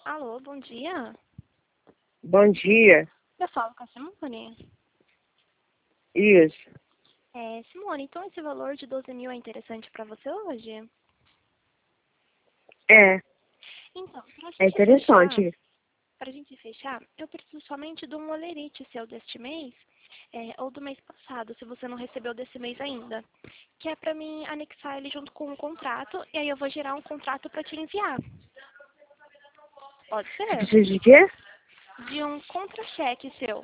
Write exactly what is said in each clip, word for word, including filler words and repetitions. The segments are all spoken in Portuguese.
Alô, bom dia. Bom dia. Eu falo com a Simone. Isso. É, Simone, então esse valor de doze mil é interessante para você hoje? É, Então, pra é gente interessante. fechar, pra gente fechar, eu preciso somente de um olerite seu deste mês, é, ou do mês passado, se você não recebeu desse mês ainda. Que é pra mim anexar ele junto com um contrato, e aí eu vou gerar um contrato pra te enviar. Pode Você ser? precisa de quê? De um contra-cheque seu.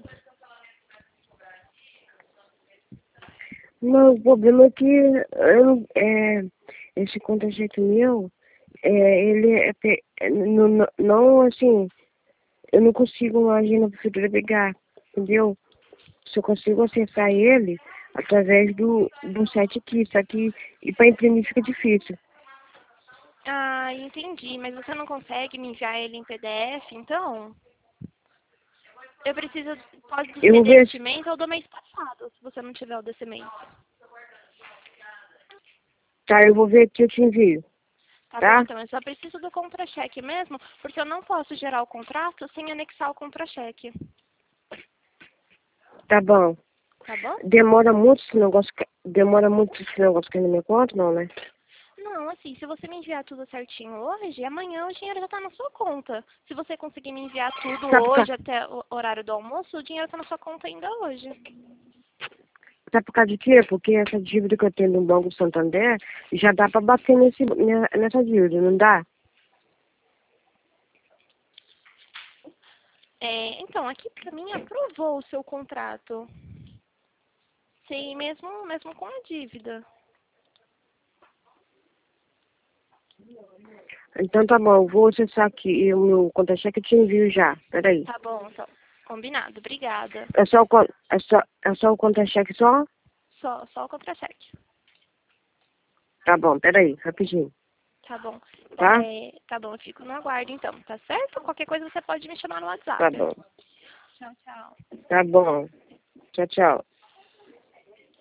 Não, o problema é que eu, não- é, esse contra-cheque meu, é, ele é, pe- é, não, não, não, assim, eu não consigo mais na prefeitura pegar, entendeu? Só consigo acessar ele através do, do site aqui, só que e para imprimir fica difícil. Ah, entendi, mas você não consegue me enviar ele em P D F, então? Eu preciso, pode Eu ser vou ver, deste mês ou do mês passado, se você não tiver o desse mês. tá, eu vou ver aqui, eu te envio, Tá bom, tá? então, eu só preciso do contra-cheque mesmo, porque eu não posso gerar o contrato sem anexar o contra-cheque. Tá bom. Tá bom? Demora muito esse negócio, ca- demora muito esse negócio cair na minha conta, não, né? Não, assim, se você me enviar tudo certinho hoje, amanhã o dinheiro já tá na sua conta. Se você conseguir me enviar tudo Sabe por, hoje ca- até o horário do almoço, o dinheiro tá na sua conta ainda hoje. sabe por causa de quê? Porque essa dívida que eu tenho no Banco Santander já dá pra bater nesse, ne- nessa dívida, não dá? É, então, aqui pra mim aprovou o seu contrato. Sim, mesmo, mesmo com a dívida. Então tá bom, eu vou acessar aqui o meu conta-cheque e te envio já. Peraí. Tá bom, então. Combinado, obrigada. É só o, con- é só, é só o conta-cheque só? Só, só o contra-cheque. Tá bom, peraí, rapidinho. Tá bom. Tá? É, tá bom, eu fico no aguardo então, tá certo? Qualquer coisa você pode me chamar no Tá WhatsApp. bom. Tchau, tchau. Tá bom. Tchau, tchau.